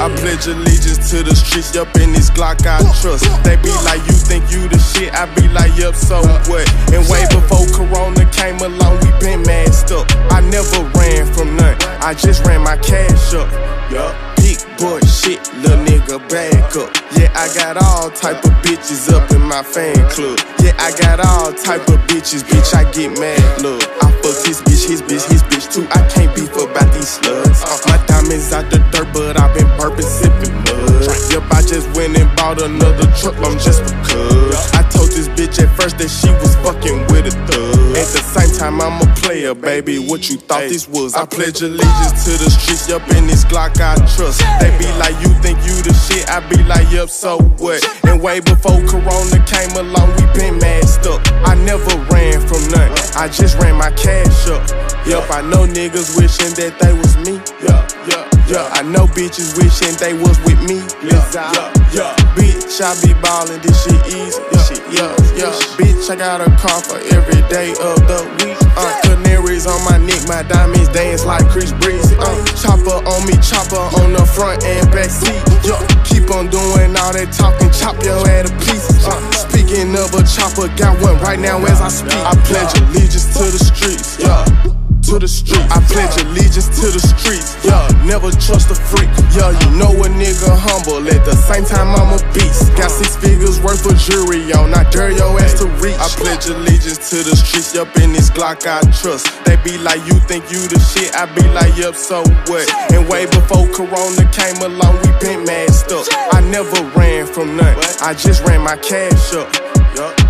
I pledge allegiance to the streets, yup, in this Glock I trust. They be like, you think you the shit, I be like, yup, so what? And way before Corona came along, we been masked up. I never ran from none, I just ran my cash up. Yup, big boy shit, little nigga back up. Yeah, I got all type of bitches up in my fan club. Yeah, I got all type of bitches, bitch, I get mad, look. I fuck his bitch too, I can't beef about these slugs. My diamonds out the dirt, but I been burping, sipping mud. Yup, I just went and bought another truck, I'm just because. I told this bitch at first that she was fucking with a thug. At the same time, I'm a player, baby, what you thought this was? I pledge allegiance to the streets, yup, in this Glock I trust. They be like, you think you the shit, I be like, yup, so what? And way before Corona came along, we been masked up. I never ran from none, I just ran my cash up. Yup, I know niggas wishing that they was me. Yeah, I know bitches wishing they was with me. Bitch, I be ballin', this shit easy. Bitch, I got a car for every day of the week. Canaries on my neck, my diamonds dance like Chris Breezy. Chopper on me, chopper on the front and back seat. Keep on doing all that talking, chop your head to pieces. Speaking of a chopper, got one right now as I speak. I pledge allegiance to the streets, to the street. I pledge allegiance to the streets, never trust a freak. You know a nigga humble, at the same time I'm a beast. Got 6 figures worth of jewelry on, I dare your ass to reach. I pledge allegiance to the streets, yup, in this Glock I trust. They be like, you think you the shit, I be like, yup, so what? And way before Corona came along, we been masked up. I never ran from none, I just ran my cash up.